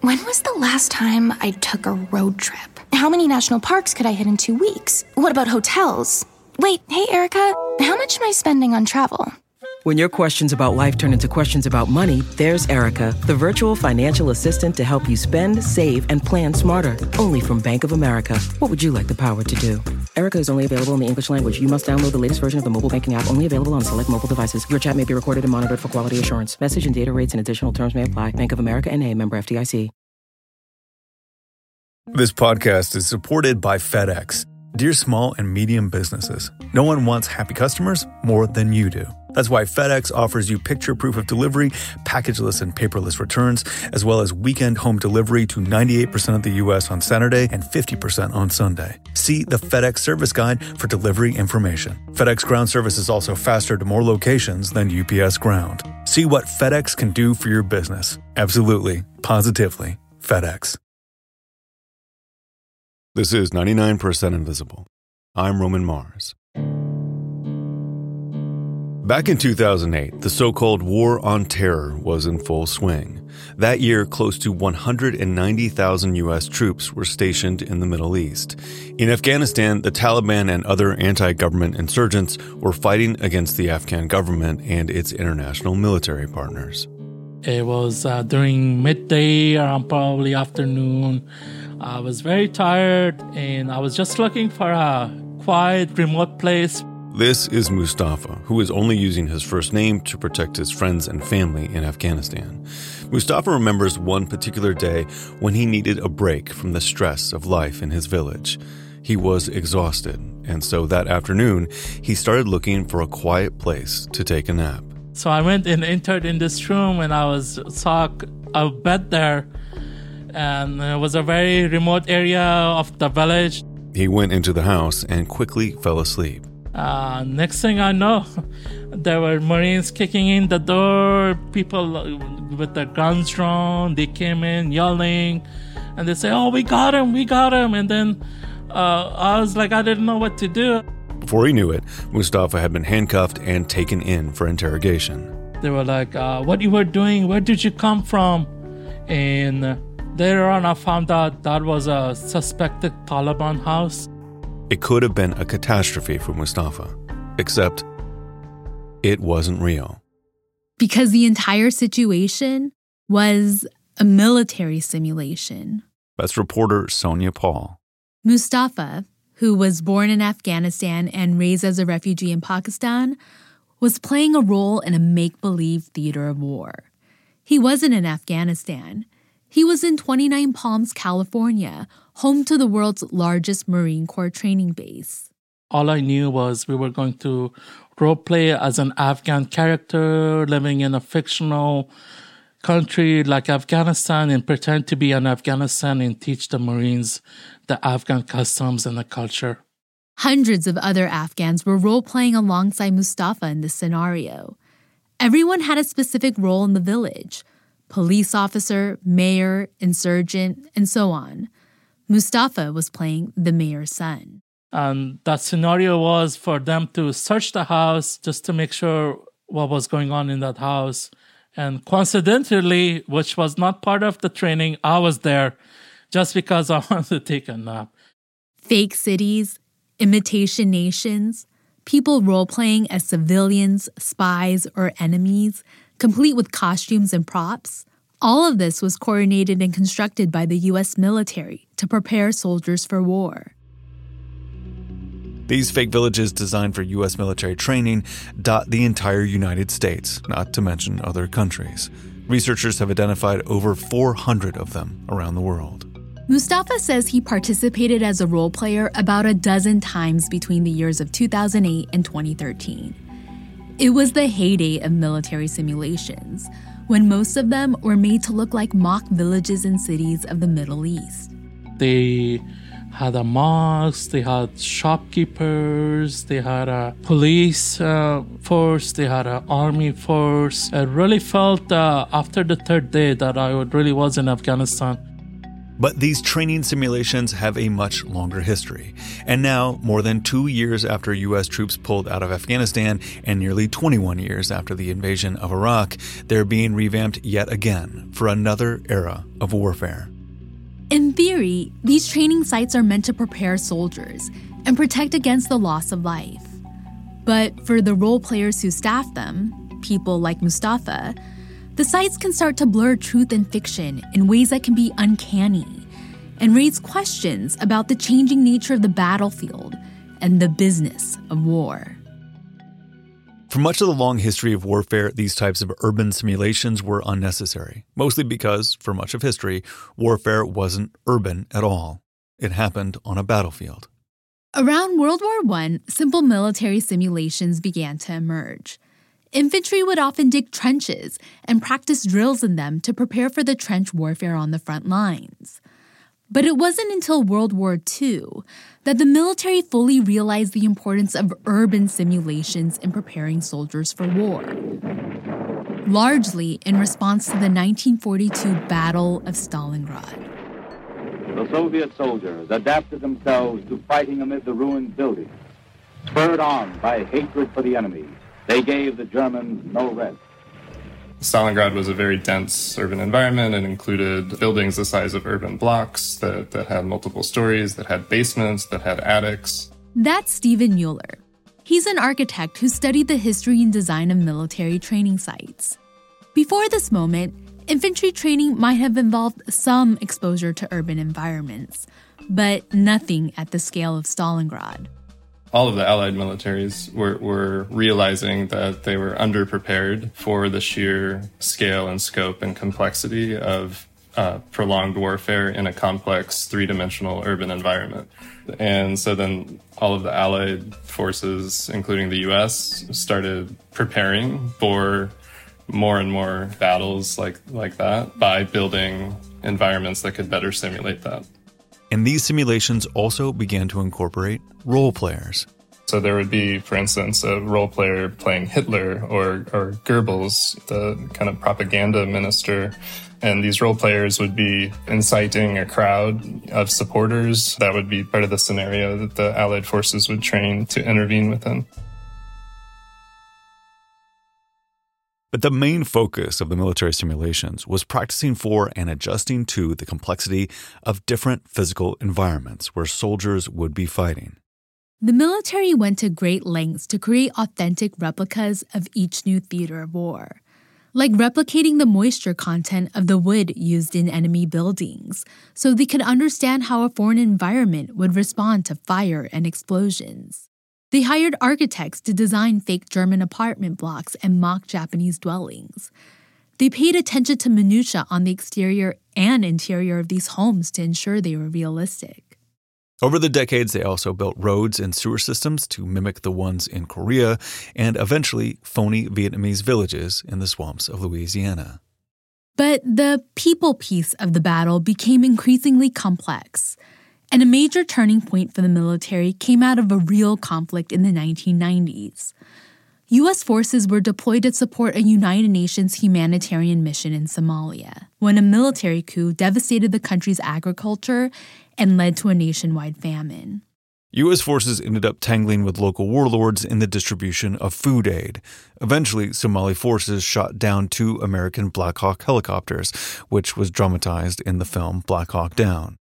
When was the last time I took a road trip? How many national parks could I hit in 2 weeks? What about hotels? Wait, hey, Erica, how much am I spending on travel? When your questions about life turn into questions about money, there's Erica, the virtual financial assistant to help you spend, save, and plan smarter. Only from Bank of America. What would you like the power to do? Erica is only available in the English language. You must download the latest version of the mobile banking app, only available on select mobile devices. Your chat may be recorded and monitored for quality assurance. Message and data rates and additional terms may apply. Bank of America N.A., member FDIC. This podcast is supported by FedEx. Dear small and medium businesses, no one wants happy customers more than you do. That's why FedEx offers you picture proof of delivery, packageless and paperless returns, as well as weekend home delivery to 98% of the U.S. on Saturday and 50% on Sunday. See the FedEx service guide for delivery information. FedEx Ground service is also faster to more locations than UPS Ground. See what FedEx can do for your business. Absolutely, positively, FedEx. This is 99% Invisible. I'm Roman Mars. Back in 2008, the so-called War on Terror was in full swing. That year, close to 190,000 U.S. troops were stationed in the Middle East. In Afghanistan, the Taliban and other anti-government insurgents were fighting against the Afghan government and its international military partners. It was during midday, around probably afternoon. I was very tired, and I was just looking for a quiet, remote place. This is Mustafa, who is only using his first name to protect his friends and family in Afghanistan. Mustafa remembers one particular day when he needed a break from the stress of life in his village. He was exhausted, and so that afternoon, he started looking for a quiet place to take a nap. So I went and entered in this room, and I saw a bed there, and it was a very remote area of the village. He went into the house and quickly fell asleep. Next thing I know, there were Marines kicking in the door, people with their guns drawn. They came in yelling, and they say, "Oh, we got him. And then I was like, I didn't know what to do. Before he knew it, Mustafa had been handcuffed and taken in for interrogation. They were like, what you were doing? Where did you come from? And later on, I found out that was a suspected Taliban house. It could have been a catastrophe for Mustafa, except it wasn't real. Because the entire situation was a military simulation. That's reporter Sonia Paul. Mustafa, who was born in Afghanistan and raised as a refugee in Pakistan, was playing a role in a make-believe theater of war. He wasn't in Afghanistan. He was in 29 Palms, California, home to the world's largest Marine Corps training base. All I knew was we were going to roleplay as an Afghan character living in a fictional country like Afghanistan and pretend to be in Afghanistan and teach the Marines the Afghan customs and the culture. Hundreds of other Afghans were role-playing alongside Mustafa in this scenario. Everyone had a specific role in the village: police officer, mayor, insurgent, and so on. Mustafa was playing the mayor's son. And that scenario was for them to search the house just to make sure what was going on in that house. And coincidentally, which was not part of the training, I was there just because I wanted to take a nap. Fake cities, imitation nations, people role-playing as civilians, spies, or enemies, complete with costumes and props. All of this was coordinated and constructed by the U.S. military to prepare soldiers for war. These fake villages designed for U.S. military training dot the entire United States, not to mention other countries. Researchers have identified over 400 of them around the world. Mustafa says he participated as a role player about a dozen times between the years of 2008 and 2013. It was the heyday of military simulations, when most of them were made to look like mock villages and cities of the Middle East. They had a mosque, they had shopkeepers, they had a police force, they had an army force. I really felt after the third day that I really was in Afghanistan. But these training simulations have a much longer history. And now, more than 2 years after U.S. troops pulled out of Afghanistan and nearly 21 years after the invasion of Iraq, they're being revamped yet again for another era of warfare. In theory, these training sites are meant to prepare soldiers and protect against the loss of life. But for the role players who staff them, people like Mustafa, the sites can start to blur truth and fiction in ways that can be uncanny and raise questions about the changing nature of the battlefield and the business of war. For much of the long history of warfare, these types of urban simulations were unnecessary, mostly because, for much of history, warfare wasn't urban at all. It happened on a battlefield. Around World War I, simple military simulations began to emerge. Infantry would often dig trenches and practice drills in them to prepare for the trench warfare on the front lines. But it wasn't until World War II that the military fully realized the importance of urban simulations in preparing soldiers for war, largely in response to the 1942 Battle of Stalingrad. The Soviet soldiers adapted themselves to fighting amid the ruined buildings. Spurred on by hatred for the enemy, they gave the Germans no rest. Stalingrad was a very dense urban environment and included buildings the size of urban blocks that had multiple stories, that had basements, that had attics. That's Stephen Mueller. He's an architect who studied the history and design of military training sites. Before this moment, infantry training might have involved some exposure to urban environments, but nothing at the scale of Stalingrad. All of the Allied militaries were realizing that they were underprepared for the sheer scale and scope and complexity of prolonged warfare in a complex three-dimensional urban environment. And so then all of the Allied forces, including the U.S., started preparing for more and more battles like that by building environments that could better simulate that. And these simulations also began to incorporate role players. So there would be, for instance, a role player playing Hitler or Goebbels, the kind of propaganda minister. And these role players would be inciting a crowd of supporters. That would be part of the scenario that the Allied forces would train to intervene within. But the main focus of the military simulations was practicing for and adjusting to the complexity of different physical environments where soldiers would be fighting. The military went to great lengths to create authentic replicas of each new theater of war, like replicating the moisture content of the wood used in enemy buildings, so they could understand how a foreign environment would respond to fire and explosions. They hired architects to design fake German apartment blocks and mock Japanese dwellings. They paid attention to minutiae on the exterior and interior of these homes to ensure they were realistic. Over the decades, they also built roads and sewer systems to mimic the ones in Korea and eventually phony Vietnamese villages in the swamps of Louisiana. But the people piece of the battle became increasingly complex. And a major turning point for the military came out of a real conflict in the 1990s. U.S. forces were deployed to support a United Nations humanitarian mission in Somalia when a military coup devastated the country's agriculture and led to a nationwide famine. U.S. forces ended up tangling with local warlords in the distribution of food aid. Eventually, Somali forces shot down 2 American Black Hawk helicopters, which was dramatized in the film Black Hawk Down.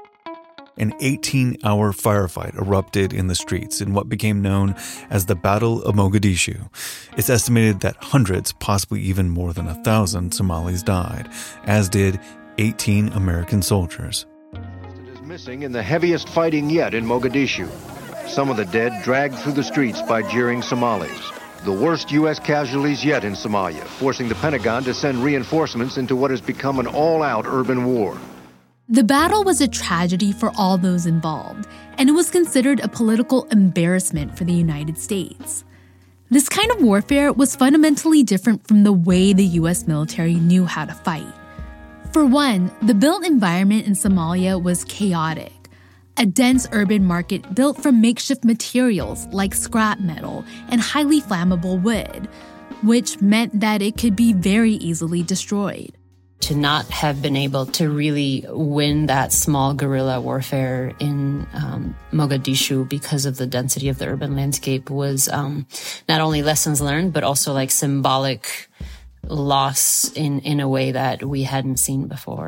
An 18-hour firefight erupted in the streets in what became known as the Battle of Mogadishu. It's estimated that hundreds, possibly even more than 1,000 Somalis died, as did 18 American soldiers. It is missing in the heaviest fighting yet in Mogadishu. Some of the dead dragged through the streets by jeering Somalis. The worst U.S. casualties yet in Somalia, forcing the Pentagon to send reinforcements into what has become an all-out urban war. The battle was a tragedy for all those involved, and it was considered a political embarrassment for the United States. This kind of warfare was fundamentally different from the way the U.S. military knew how to fight. For one, the built environment in Somalia was chaotic. A dense urban market built from makeshift materials like scrap metal and highly flammable wood, which meant that it could be very easily destroyed. To not have been able to really win that small guerrilla warfare in Mogadishu because of the density of the urban landscape was not only lessons learned, but also like symbolic loss in a way that we hadn't seen before.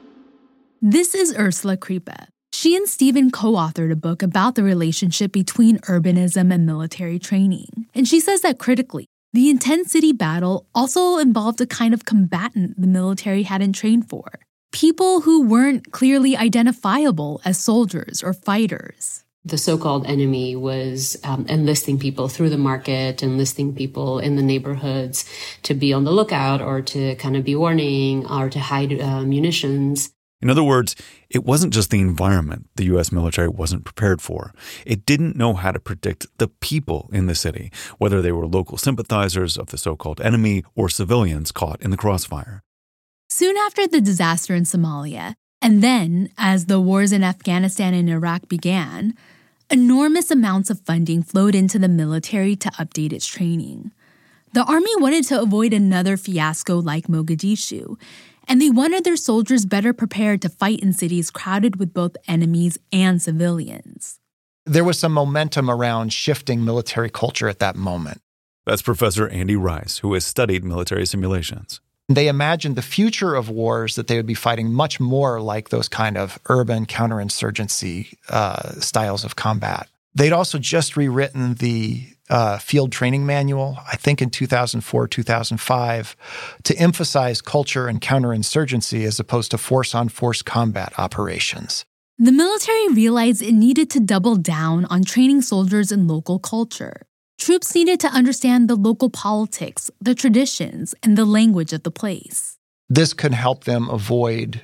This is Ursula Kripa. She and Stephen co-authored a book about the relationship between urbanism and military training. And she says that critically, the intense city battle also involved a kind of combatant the military hadn't trained for. People who weren't clearly identifiable as soldiers or fighters. The so-called enemy was enlisting people through the market, enlisting people in the neighborhoods to be on the lookout or to kind of be warning or to hide munitions. In other words, it wasn't just the environment the U.S. military wasn't prepared for. It didn't know how to predict the people in the city, whether they were local sympathizers of the so-called enemy or civilians caught in the crossfire. Soon after the disaster in Somalia, and then as the wars in Afghanistan and Iraq began, enormous amounts of funding flowed into the military to update its training. The army wanted to avoid another fiasco like Mogadishu, and they wanted their soldiers better prepared to fight in cities crowded with both enemies and civilians. There was some momentum around shifting military culture at that moment. That's Professor Andy Rice, who has studied military simulations. They imagined the future of wars that they would be fighting much more like those kind of urban counterinsurgency styles of combat. They'd also just rewritten the field training manual, I think in 2004, 2005, to emphasize culture and counterinsurgency as opposed to force-on-force combat operations. The military realized it needed to double down on training soldiers in local culture. Troops needed to understand the local politics, the traditions, and the language of the place. This could help them avoid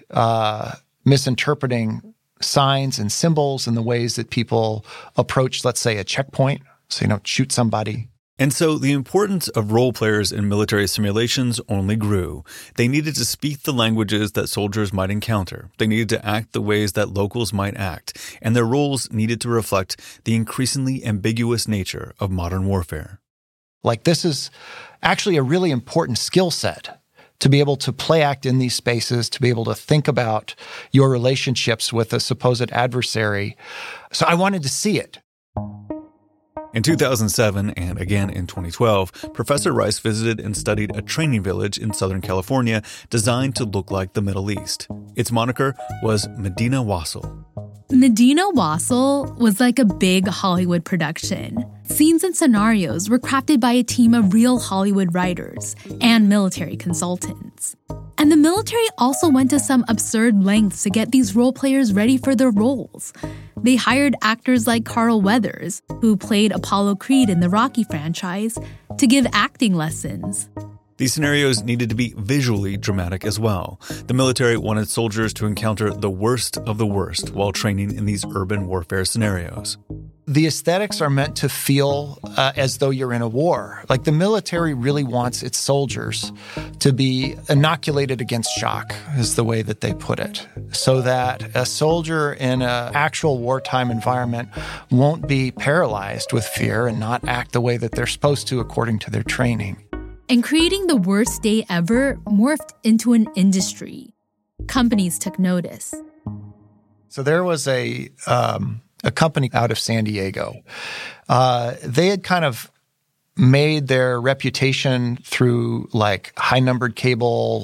misinterpreting signs and symbols and the ways that people approach, let's say, a checkpoint. So, shoot somebody. And so the importance of role players in military simulations only grew. They needed to speak the languages that soldiers might encounter. They needed to act the ways that locals might act. And their roles needed to reflect the increasingly ambiguous nature of modern warfare. Like, this is actually a really important skill set, to be able to play act in these spaces, to be able to think about your relationships with a supposed adversary. So I wanted to see it. In 2007 and again in 2012, Professor Rice visited and studied a training village in Southern California designed to look like the Middle East. Its moniker was Medina Wasl. Medina Wasl was like a big Hollywood production. Scenes and scenarios were crafted by a team of real Hollywood writers and military consultants. And the military also went to some absurd lengths to get these role players ready for their roles. They hired actors like Carl Weathers, who played Apollo Creed in the Rocky franchise, to give acting lessons. These scenarios needed to be visually dramatic as well. The military wanted soldiers to encounter the worst of the worst while training in these urban warfare scenarios. The aesthetics are meant to feel as though you're in a war. Like, the military really wants its soldiers to be inoculated against shock, is the way that they put it, so that a soldier in an actual wartime environment won't be paralyzed with fear and not act the way that they're supposed to according to their training. And creating the worst day ever morphed into an industry. Companies took notice. So there was a company out of San Diego. They had kind of made their reputation through like high-numbered cable,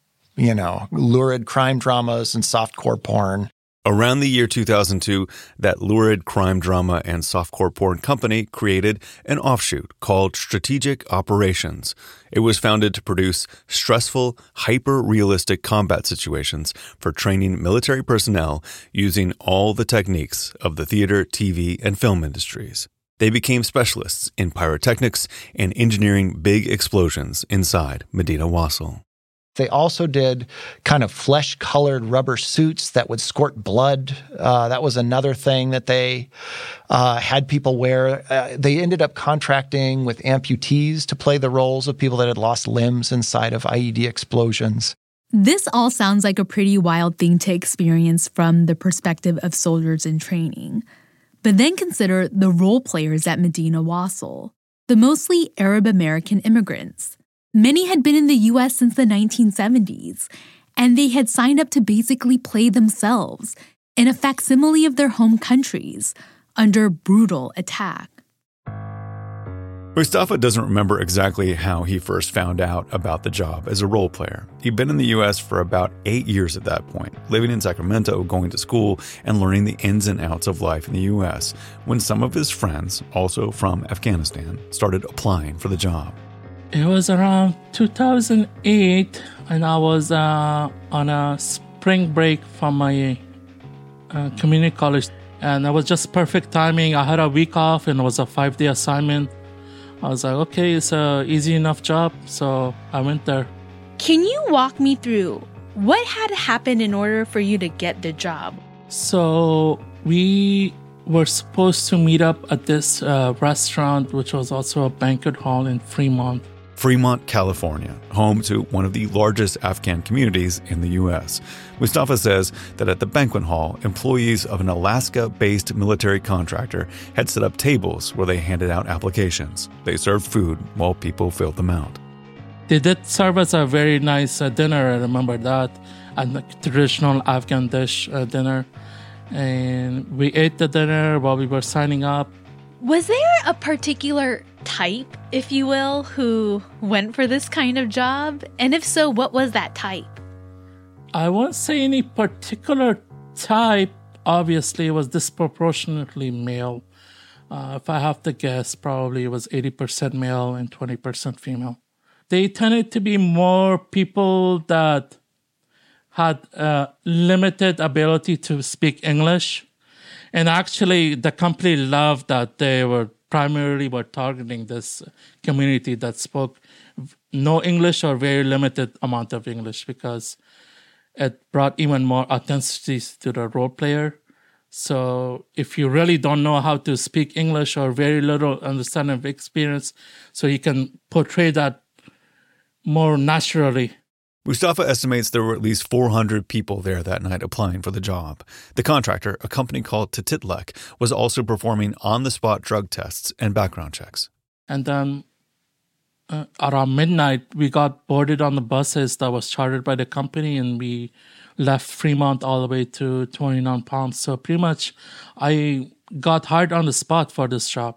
lurid crime dramas and softcore porn. Around the year 2002, that lurid crime drama and softcore porn company created an offshoot called Strategic Operations. It was founded to produce stressful, hyper-realistic combat situations for training military personnel using all the techniques of the theater, TV, and film industries. They became specialists in pyrotechnics and engineering big explosions inside Medina Wasl. They also did kind of flesh-colored rubber suits that would squirt blood. That was another thing that they had people wear. They ended up contracting with amputees to play the roles of people that had lost limbs inside of IED explosions. This all sounds like a pretty wild thing to experience from the perspective of soldiers in training. But then consider the role players at Medina Wasl, the mostly Arab American immigrants. Many had been in the U.S. since the 1970s, and they had signed up to basically play themselves in a facsimile of their home countries under brutal attack. Mustafa doesn't remember exactly how he first found out about the job as a role player. He'd been in the U.S. for about 8 years at that point, living in Sacramento, going to school, and learning the ins and outs of life in the U.S., when some of his friends, also from Afghanistan, started applying for the job. It was around 2008, and I was on a spring break from my community college, and it was just perfect timing. I had a week off, and it was a 5-day assignment. I was like, okay, it's a easy enough job, so I went there. Can you walk me through what had happened in order for you to get the job? So we were supposed to meet up at this restaurant, which was also a banquet hall in Fremont. Fremont, California, home to one of the largest Afghan communities in the U.S. Mustafa says that at the banquet hall, employees of an Alaska-based military contractor had set up tables where they handed out applications. They served food while people filled them out. They did serve us a very nice dinner, I remember that, a traditional Afghan dish dinner. And we ate the dinner while we were signing up. Was there a particular type, if you will, who went for this kind of job? And if so, what was that type? I won't say any particular type. Obviously, it was disproportionately male. If I have to guess, probably it was 80% male and 20% female. They tended to be more people that had limited ability to speak English. And actually, the company loved that they were primarily targeting this community that spoke no English or very limited amount of English, because it brought even more authenticity to the role player. So if you really don't know how to speak English or very little understanding of experience, so you can portray that more naturally. Mustafa estimates there were at least 400 people there that night applying for the job. The contractor, a company called Tatitlek, was also performing on-the-spot drug tests and background checks. And then around midnight, we got boarded on the buses that was chartered by the company, and we left Fremont all the way to 29 Palms. So pretty much I got hired on the spot for this job.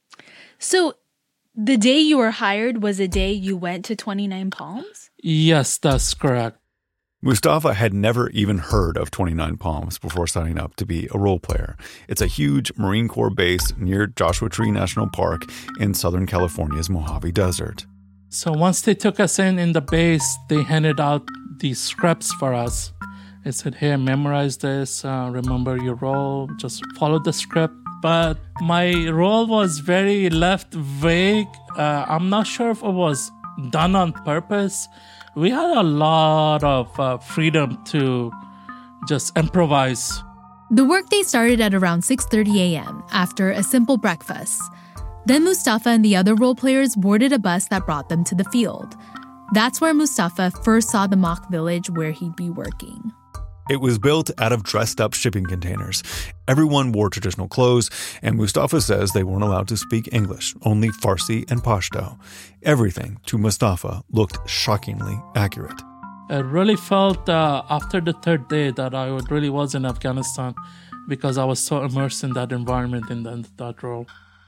So the day you were hired was the day you went to 29 Palms? Yes, that's correct. Mustafa had never even heard of 29 Palms before signing up to be a role player. It's a huge Marine Corps base near Joshua Tree National Park in Southern California's Mojave Desert. So once they took us in the base, they handed out these scripts for us. They said, hey, memorize this, remember your role, just follow the script. But my role was very left vague. I'm not sure if it was done on purpose. We had a lot of freedom to just improvise. The workday started at around 6:30 a.m. after a simple breakfast. Then Mustafa and the other role players boarded a bus that brought them to the field. That's where Mustafa first saw the mock village where he'd be working. It was built out of dressed-up shipping containers. Everyone wore traditional clothes, and Mustafa says they weren't allowed to speak English, only Farsi and Pashto. Everything, to Mustafa, looked shockingly accurate. I really felt after the third day that I really was in Afghanistan, because I was so immersed in that environment and that role.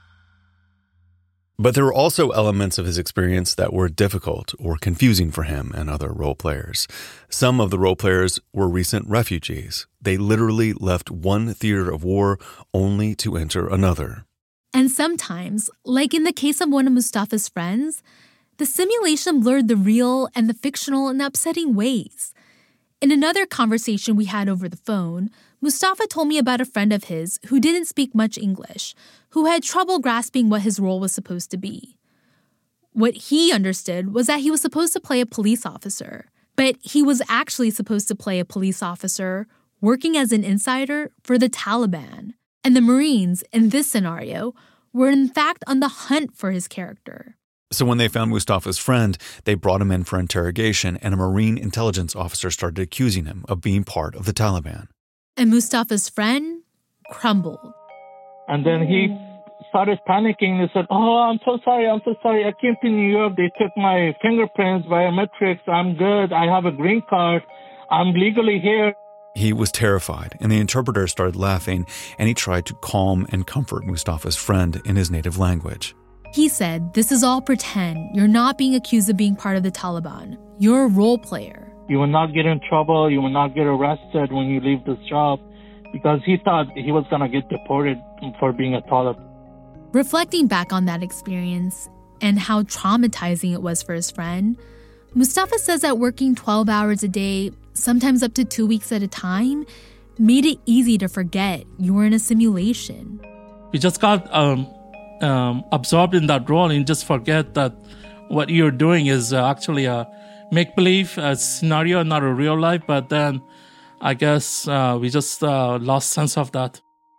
But there were also elements of his experience that were difficult or confusing for him and other role players. Some of the role players were recent refugees. They literally left one theater of war only to enter another. And sometimes, like in the case of one of Mustafa's friends, the simulation blurred the real and the fictional in upsetting ways. In another conversation we had over the phone, Mustafa told me about a friend of his who didn't speak much English, who had trouble grasping what his role was supposed to be. What he understood was that he was supposed to play a police officer, but he was actually supposed to play a police officer working as an insider for the Taliban. And the Marines, in this scenario, were in fact on the hunt for his character. So when they found Mustafa's friend, they brought him in for interrogation, and a Marine intelligence officer started accusing him of being part of the Taliban. And Mustafa's friend crumbled. And then he started panicking. He said, oh, I'm so sorry. I came to New York. They took my fingerprints, biometrics. I'm good. I have a green card. I'm legally here. He was terrified, and the interpreter started laughing, and he tried to calm and comfort Mustafa's friend in his native language. He said, "This is all pretend. You're not being accused of being part of the Taliban. You're a role player. You will not get in trouble. You will not get arrested when you leave this job," because he thought he was going to get deported for being a Taliban. Reflecting back on that experience and how traumatizing it was for his friend, Mustafa says that working 12 hours a day, sometimes up to 2 weeks at a time, made it easy to forget you were in a simulation. You just got absorbed in that role and just forget that what you're doing is actually a make-believe scenario, not a real life. But then I guess we just lost sense of that.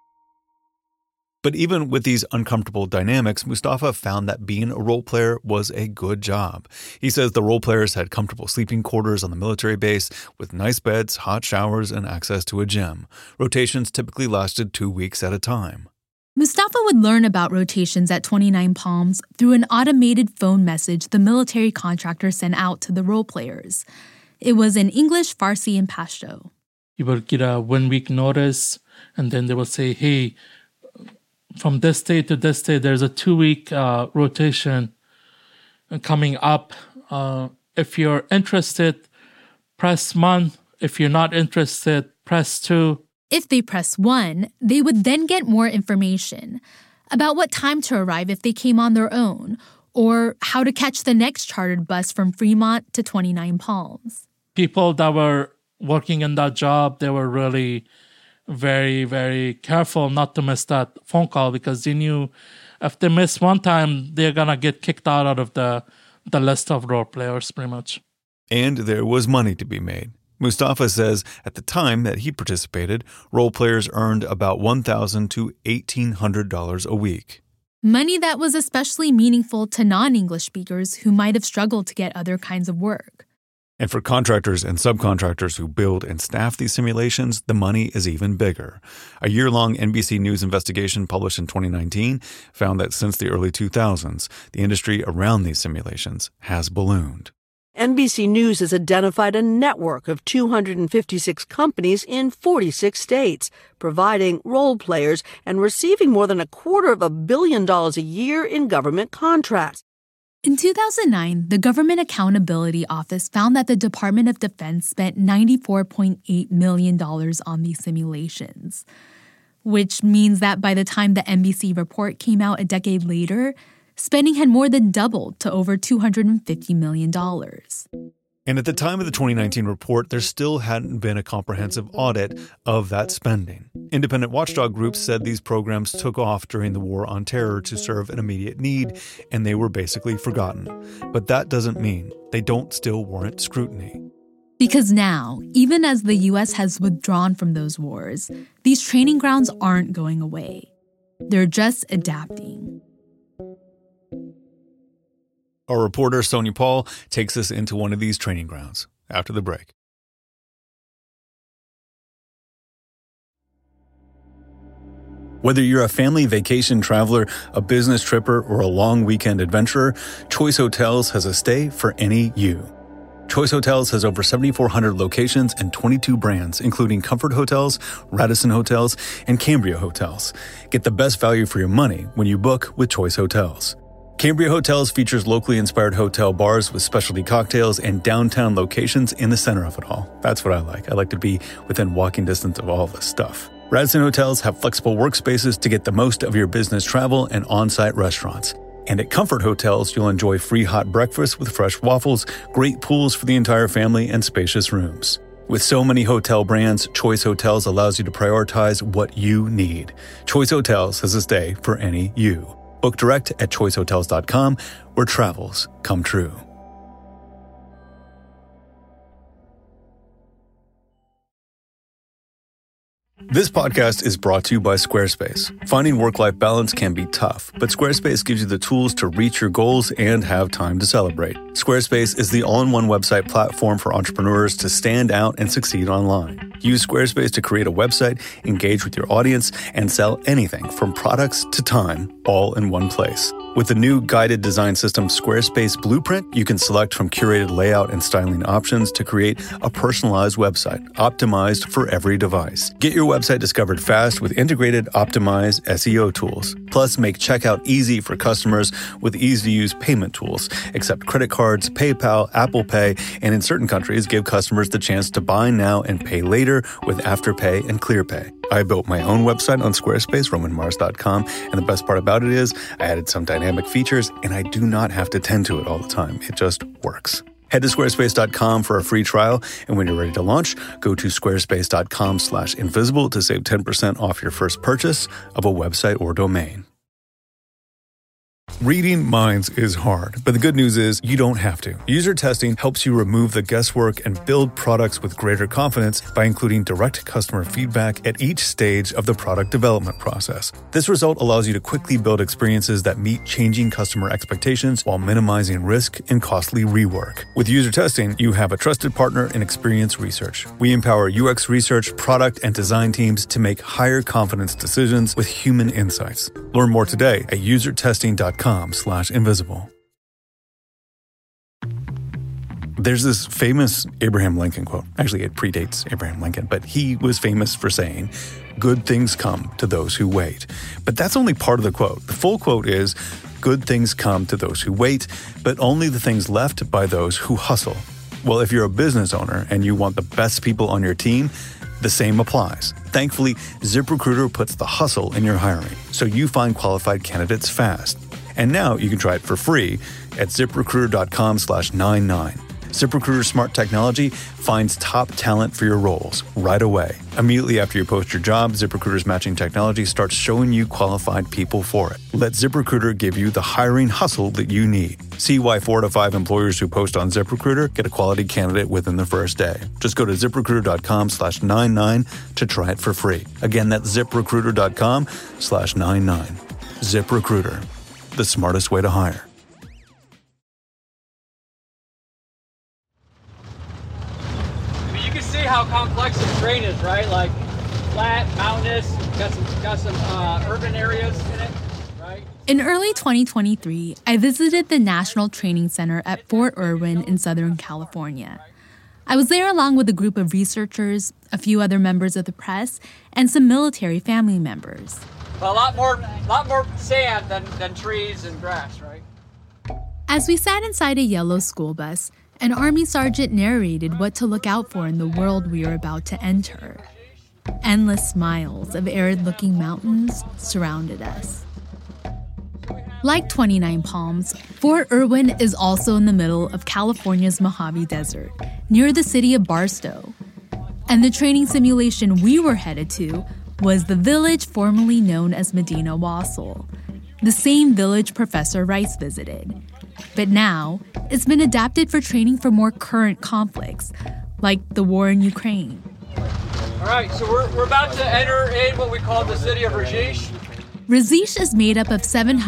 But even with these uncomfortable dynamics, Mustafa found that being a role player was a good job. He says the role players had comfortable sleeping quarters on the military base with nice beds, hot showers, and access to a gym. Rotations typically lasted 2 weeks at a time. Mustafa would learn about rotations at 29 Palms through an automated phone message the military contractor sent out to the role players. It was in English, Farsi, and Pashto. You will get a 1 week notice, and then they will say, hey, from this day to this day, there's a 2 week rotation coming up. If you're interested, press 1. If you're not interested, press 2. If they press 1, they would then get more information about what time to arrive if they came on their own, or how to catch the next chartered bus from Fremont to 29 Palms. People that were working in that job, they were really very, very careful not to miss that phone call, because they knew if they miss one time, they're going to get kicked out of the list of role players, pretty much. And there was money to be made. Mustafa says at the time that he participated, role players earned about $1,000 to $1,800 a week. Money that was especially meaningful to non-English speakers who might have struggled to get other kinds of work. And for contractors and subcontractors who build and staff these simulations, the money is even bigger. A year-long NBC News investigation published in 2019 found that since the early 2000s, the industry around these simulations has ballooned. NBC News has identified a network of 256 companies in 46 states, providing role players and receiving more than $250 million a year in government contracts. In 2009, the Government Accountability Office found that the Department of Defense spent $94.8 million on these simulations, which means that by the time the NBC report came out a decade later, spending had more than doubled to over $250 million. And at the time of the 2019 report, there still hadn't been a comprehensive audit of that spending. Independent watchdog groups said these programs took off during the War on Terror to serve an immediate need, and they were basically forgotten. But that doesn't mean they don't still warrant scrutiny. Because now, even as the U.S. has withdrawn from those wars, these training grounds aren't going away. They're just adapting. Our reporter, Sonia Paul, takes us into one of these training grounds after the break. Whether you're a family vacation traveler, a business tripper, or a long weekend adventurer, Choice Hotels has a stay for any you. Choice Hotels has over 7,400 locations and 22 brands, including Comfort Hotels, Radisson Hotels, and Cambria Hotels. Get the best value for your money when you book with Choice Hotels. Cambria Hotels features locally inspired hotel bars with specialty cocktails and downtown locations in the center of it all. That's what I like. I like to be within walking distance of all this stuff. Radisson Hotels have flexible workspaces to get the most of your business travel and on-site restaurants. And at Comfort Hotels, you'll enjoy free hot breakfast with fresh waffles, great pools for the entire family, and spacious rooms. With so many hotel brands, Choice Hotels allows you to prioritize what you need. Choice Hotels has a stay for any you. Book direct at choicehotels.com, where travels come true. This podcast is brought to you by Squarespace. Finding work-life balance can be tough, but Squarespace gives you the tools to reach your goals and have time to celebrate. Squarespace is the all-in-one website platform for entrepreneurs to stand out and succeed online. Use Squarespace to create a website, engage with your audience, and sell anything from products to time, all in one place. With the new guided design system Squarespace Blueprint, you can select from curated layout and styling options to create a personalized website optimized for every device. Get your website discovered fast with integrated optimized SEO tools. Plus, make checkout easy for customers with easy-to-use payment tools. Accept credit cards, PayPal, Apple Pay, and in certain countries, give customers the chance to buy now and pay later with Afterpay and ClearPay. I built my own website on Squarespace, RomanMars.com, and the best part about it is I added some dynamic features, and I do not have to tend to it all the time. It just works. Head to squarespace.com for a free trial, and when you're ready to launch, go to squarespace.com/invisible to save 10% off your first purchase of a website or domain. Reading minds is hard, but the good news is you don't have to. User testing helps you remove the guesswork and build products with greater confidence by including direct customer feedback at each stage of the product development process. This result allows you to quickly build experiences that meet changing customer expectations while minimizing risk and costly rework. With user testing, you have a trusted partner in Experience Research. We empower UX research, product, and design teams to make higher confidence decisions with human insights. Learn more today at usertesting.com/invisible. There's this famous Abraham Lincoln quote. Actually, it predates Abraham Lincoln, but he was famous for saying, "Good things come to those who wait." But that's only part of the quote. The full quote is, "Good things come to those who wait, but only the things left by those who hustle." Well, if you're a business owner and you want the best people on your team, the same applies. Thankfully, ZipRecruiter puts the hustle in your hiring, so you find qualified candidates fast. And now you can try it for free at ZipRecruiter.com/99. ZipRecruiter's smart technology finds top talent for your roles right away. Immediately after you post your job, ZipRecruiter's matching technology starts showing you qualified people for it. Let ZipRecruiter give you the hiring hustle that you need. See why 4 to 5 employers who post on ZipRecruiter get a quality candidate within the first day. Just go to ZipRecruiter.com/99 to try it for free. Again, that's ZipRecruiter.com/99. ZipRecruiter, the smartest way to hire. How complex the terrain is, right? Like flat, mountainous, got some urban areas in it, right? In early 2023, I visited the National Training Center at Fort Irwin in Southern California. I was there along with a group of researchers, a few other members of the press, and some military family members. A lot more sand than trees and grass, right? As we sat inside a yellow school bus, an Army sergeant narrated what to look out for in the world we are about to enter. Endless miles of arid-looking mountains surrounded us. Like 29 Palms, Fort Irwin is also in the middle of California's Mojave Desert, near the city of Barstow. And the training simulation we were headed to was the village formerly known as Medina Wassel, the same village Professor Rice visited. But now, it's been adapted for training for more current conflicts, like the war in Ukraine. All right, so we're about to enter in what we call the city of Rajesh. Rajesh is made up of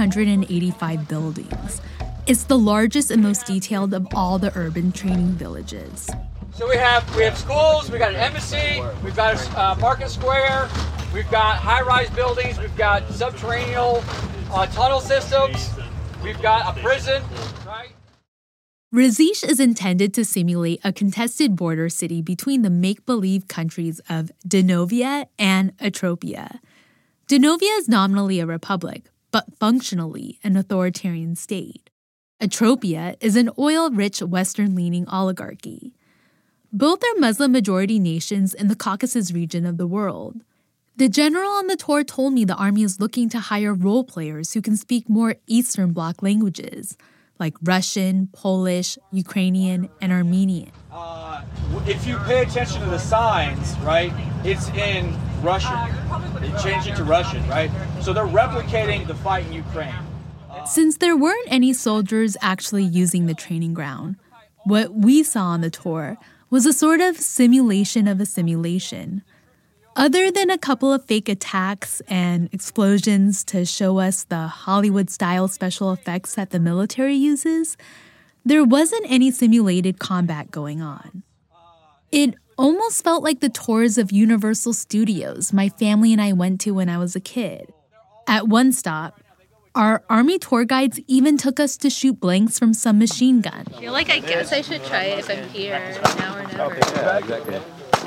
785 buildings. It's the largest and most detailed of all the urban training villages. So we have schools, we got an embassy, we've got a market square, we've got high-rise buildings, we've got subterranean tunnel systems. We've got a prison, right? Rajesh is intended to simulate a contested border city between the make-believe countries of Denovia and Atropia. Denovia is nominally a republic, but functionally an authoritarian state. Atropia is an oil-rich Western-leaning oligarchy. Both are Muslim-majority nations in the Caucasus region of the world. The general on the tour told me the Army is looking to hire role players who can speak more Eastern Bloc languages, like Russian, Polish, Ukrainian, and Armenian. If you pay attention to the signs, right, it's in Russian. They changed it to Russian, right? So they're replicating the fight in Ukraine. Since there weren't any soldiers actually using the training ground, what we saw on the tour was a sort of simulation of a simulation. Other than a couple of fake attacks and explosions to show us the Hollywood-style special effects that the military uses, there wasn't any simulated combat going on. It almost felt like the tours of Universal Studios my family and I went to when I was a kid. At one stop, our Army tour guides even took us to shoot blanks from some machine gun. I feel like I guess I should try it if I'm here, now or never. Okay, yeah, exactly.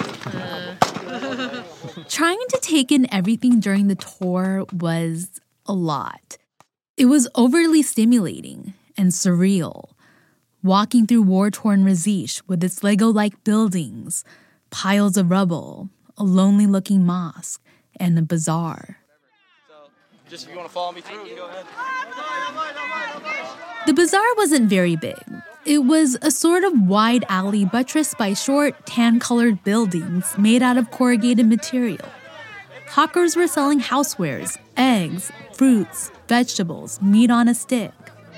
Trying to take in everything during the tour was a lot. It was overly stimulating and surreal. Walking through war-torn Razish with its Lego-like buildings, piles of rubble, a lonely-looking mosque, and a bazaar. Just if you want to follow me through, go ahead. The bazaar wasn't very big. It was a sort of wide alley buttressed by short, tan-colored buildings made out of corrugated material. Hawkers were selling housewares, eggs, fruits, vegetables, meat on a stick.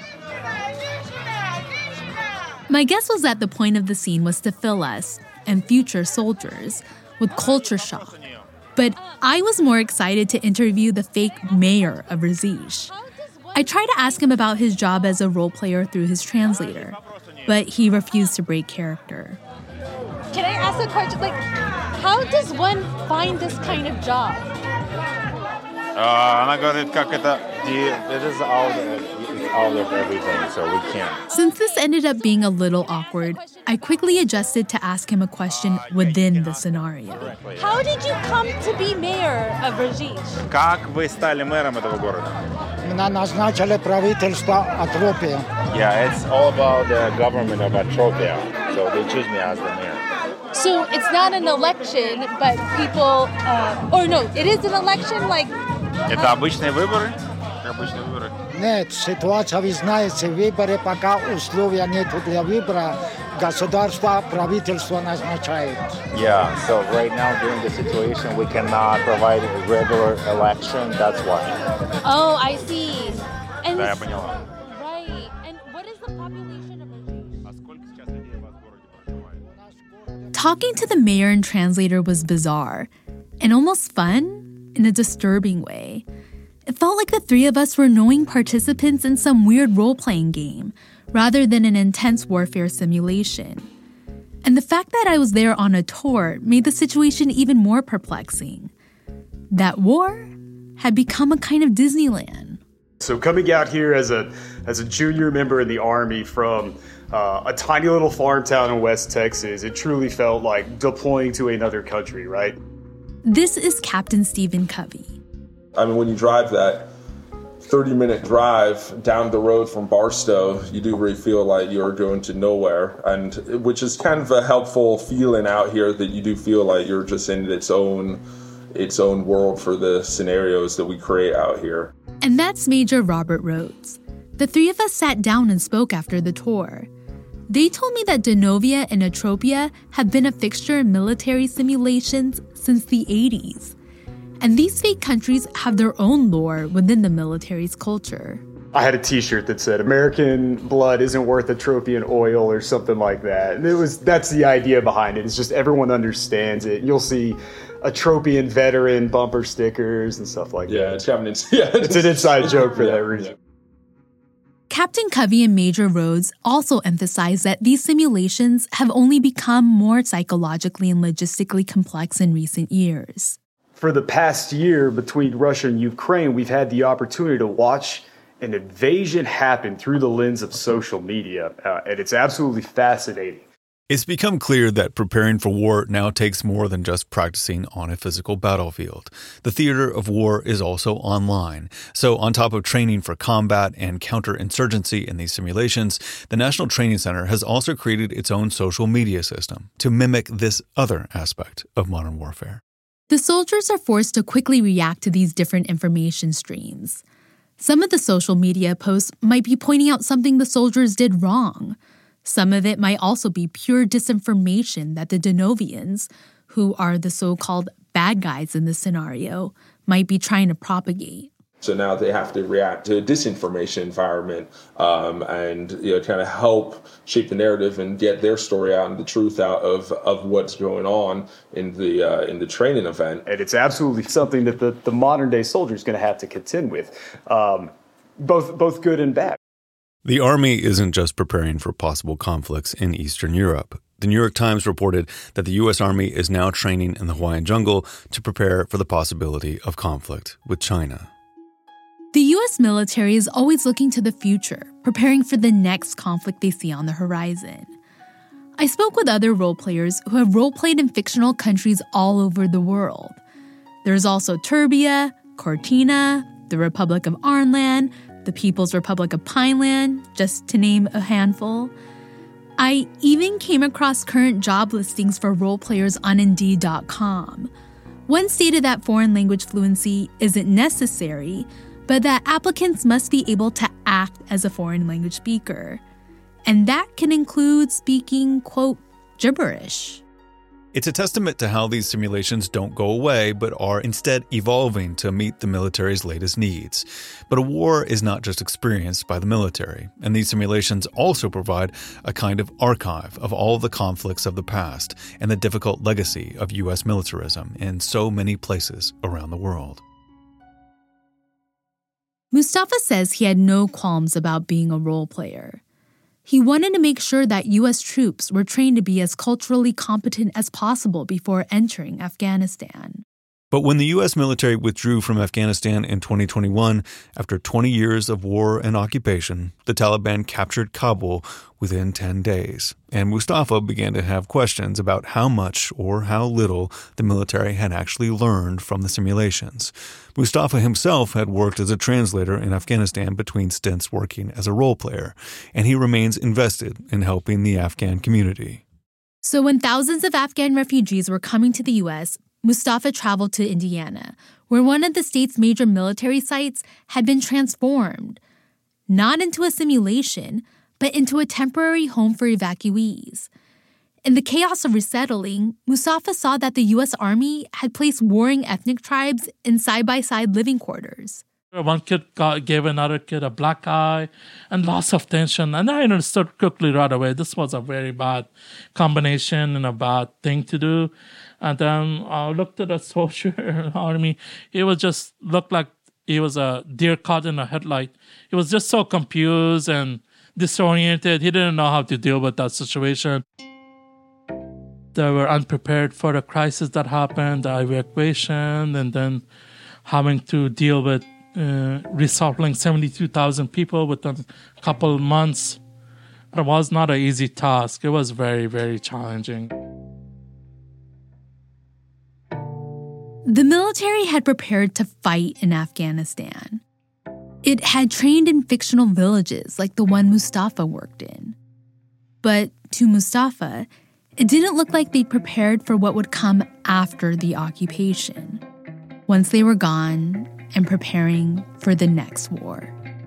My guess was that the point of the scene was to fill us, and future soldiers, with culture shock. But I was more excited to interview the fake mayor of Razish. I tried to ask him about his job as a role player through his translator, but he refused to break character. Can I ask a question? Like, how does one find this kind of job? Она говорит, как это, it is all of everything, so we can't. Since this ended up being a little awkward, I quickly adjusted to ask him a question within the scenario. How did you come to be mayor of Razish? Как вы стали мэром этого города? Меня назначили правительство Атропия. Yeah, it's all about the government of Atropia, so they choose me as the mayor. So it's not an election, but people, or no, it is an election, like... Это обычные выборы? Обычные выборы. Нет, ситуация, вы знаете, выборы, пока условия нету для выбора, государство, правительство назначает. Yeah, so right now during the situation we cannot provide a regular election, that's why. Oh, I see. And Да, я поняла. Right. And what is the population of Razish? Talking to the mayor and translator was bizarre, and almost fun in a disturbing way. It felt like the three of us were knowing participants in some weird role-playing game, rather than an intense warfare simulation. And the fact that I was there on a tour made the situation even more perplexing. That war had become a kind of Disneyland. So coming out here as a junior member in the Army from a tiny little farm town in West Texas, it truly felt like deploying to another country, right? This is Captain Stephen Covey. I mean, when you drive that 30-minute drive down the road from Barstow, you do really feel like you're going to nowhere, and which is kind of a helpful feeling out here that you do feel like you're just in its own world for the scenarios that we create out here. And that's Major Robert Rhodes. The three of us sat down and spoke after the tour. They told me that Denovia and Atropia have been a fixture in military simulations since the 80s. And these fake countries have their own lore within the military's culture. I had a t-shirt that said, American blood isn't worth Atropian oil or something like that. And that's the idea behind it. It's just everyone understands it. You'll see Atropian veteran bumper stickers and stuff like that. It's an inside joke for that reason. Captain Covey and Major Rhodes also emphasized that these simulations have only become more psychologically and logistically complex in recent years. For the past year between Russia and Ukraine, we've had the opportunity to watch an invasion happen through the lens of social media, and it's absolutely fascinating. It's become clear that preparing for war now takes more than just practicing on a physical battlefield. The theater of war is also online. So on top of training for combat and counterinsurgency in these simulations, the National Training Center has also created its own social media system to mimic this other aspect of modern warfare. The soldiers are forced to quickly react to these different information streams. Some of the social media posts might be pointing out something the soldiers did wrong. Some of it might also be pure disinformation that the Denovians, who are the so-called bad guys in this scenario, might be trying to propagate. So now they have to react to a disinformation environment and kind of help shape the narrative and get their story out and the truth out of what's going on in the training event. And it's absolutely something that the modern day soldier is going to have to contend with, both good and bad. The Army isn't just preparing for possible conflicts in Eastern Europe. The New York Times reported that the U.S. Army is now training in the Hawaiian jungle to prepare for the possibility of conflict with China. The U.S. military is always looking to the future, preparing for the next conflict they see on the horizon. I spoke with other role players who have role-played in fictional countries all over the world. There's also Turbia, Cortina, the Republic of Arnland, the People's Republic of Pineland, just to name a handful. I even came across current job listings for role players on Indeed.com. One stated that foreign language fluency isn't necessary, but that applicants must be able to act as a foreign language speaker. And that can include speaking, quote, gibberish. It's a testament to how these simulations don't go away, but are instead evolving to meet the military's latest needs. But a war is not just experienced by the military, and these simulations also provide a kind of archive of all the conflicts of the past and the difficult legacy of U.S. militarism in so many places around the world. Mustafa says he had no qualms about being a role player. He wanted to make sure that U.S. troops were trained to be as culturally competent as possible before entering Afghanistan. But when the U.S. military withdrew from Afghanistan in 2021, after 20 years of war and occupation, the Taliban captured Kabul within 10 days. And Mustafa began to have questions about how much or how little the military had actually learned from the simulations. Mustafa himself had worked as a translator in Afghanistan between stints working as a role player, and he remains invested in helping the Afghan community. So when thousands of Afghan refugees were coming to the U.S., Mustafa traveled to Indiana, where one of the state's major military sites had been transformed, not into a simulation, but into a temporary home for evacuees. In the chaos of resettling, Mustafa saw that the U.S. Army had placed warring ethnic tribes in side-by-side living quarters. One kid gave another kid a black eye and lots of tension. And I understood quickly right away this was a very bad combination and a bad thing to do. And then I looked at the soldier army. He was just looked like he was a deer caught in a headlight. He was just so confused and disoriented. He didn't know how to deal with that situation. They were unprepared for the crisis that happened, the evacuation, and then having to deal with resettling 72,000 people within a couple of months. It was not an easy task. It was very, very challenging. The military had prepared to fight in Afghanistan. It had trained in fictional villages like the one Mustafa worked in. But to Mustafa, it didn't look like they'd prepared for what would come after the occupation, once they were gone and preparing for the next war.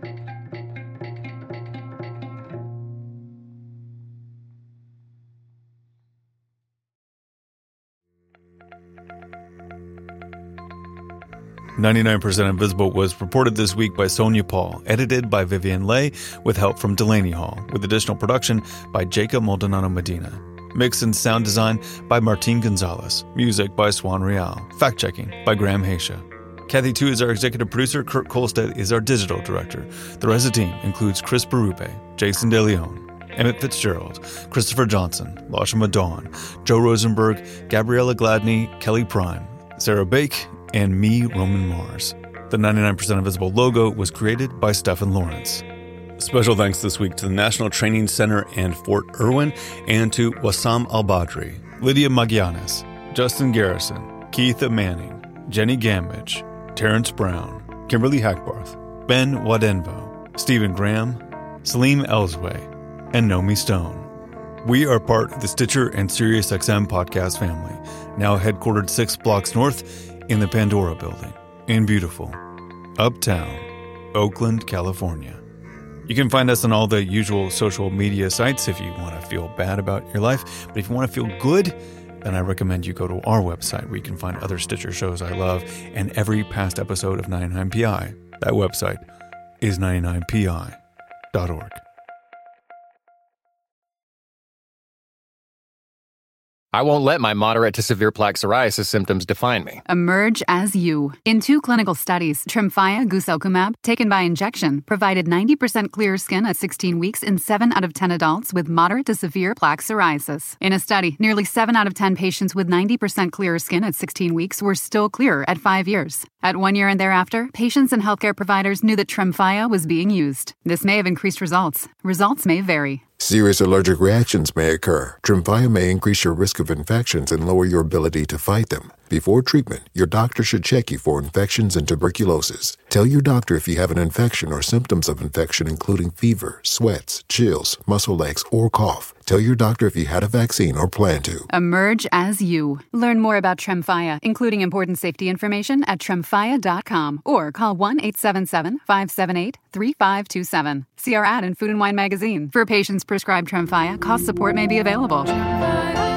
"99% Invisible" was reported this week by Sonia Paul, edited by Vivian Leigh, with help from Delaney Hall, with additional production by Jacob Maldonado Medina. Mix and sound design by Martin Gonzalez. Music by Swan Real. Fact-checking by Graham Haysha. Kathy Tu is our executive producer. Kurt Kolstad is our digital director. The rest of the team includes Chris Berupe, Jason DeLeon, Emmett Fitzgerald, Christopher Johnson, Lashima Dawn, Joe Rosenberg, Gabriella Gladney, Kelly Prime, Sarah Bake, and me, Roman Mars. The 99% Invisible logo was created by Stephen Lawrence. Special thanks this week to the National Training Center and Fort Irwin, and to Wassam Al-Badri, Lydia Magianis, Justin Garrison, Keitha Manning, Jenny Gamage, Terrence Brown, Kimberly Hackbarth, Ben Wadenvo, Stephen Graham, Salim Elsway, and Nomi Stone. We are part of the Stitcher and SiriusXM podcast family, now headquartered 6 blocks north in the Pandora Building in beautiful Uptown, Oakland, California. You can find us on all the usual social media sites if you want to feel bad about your life. But if you want to feel good, then I recommend you go to our website where you can find other Stitcher shows I love and every past episode of 99PI. That website is 99pi.org. I won't let my moderate to severe plaque psoriasis symptoms define me. Emerge as you. In 2 clinical studies, Tremfya guselkumab, taken by injection, provided 90% clearer skin at 16 weeks in 7 out of 10 adults with moderate to severe plaque psoriasis. In a study, nearly 7 out of 10 patients with 90% clearer skin at 16 weeks were still clearer at 5 years. At 1 year and thereafter, patients and healthcare providers knew that Tremfya was being used. This may have increased results. Results may vary. Serious allergic reactions may occur. Tremfya may increase your risk of infections and lower your ability to fight them. Before treatment, your doctor should check you for infections and tuberculosis. Tell your doctor if you have an infection or symptoms of infection, including fever, sweats, chills, muscle aches, or cough. Tell your doctor if you had a vaccine or plan to. Emerge as you. Learn more about Tremfya, including important safety information at tremfya.com or call 1-877-578-3527. See our ad in Food & Wine magazine. For patients prescribed Tremfya, cost support may be available.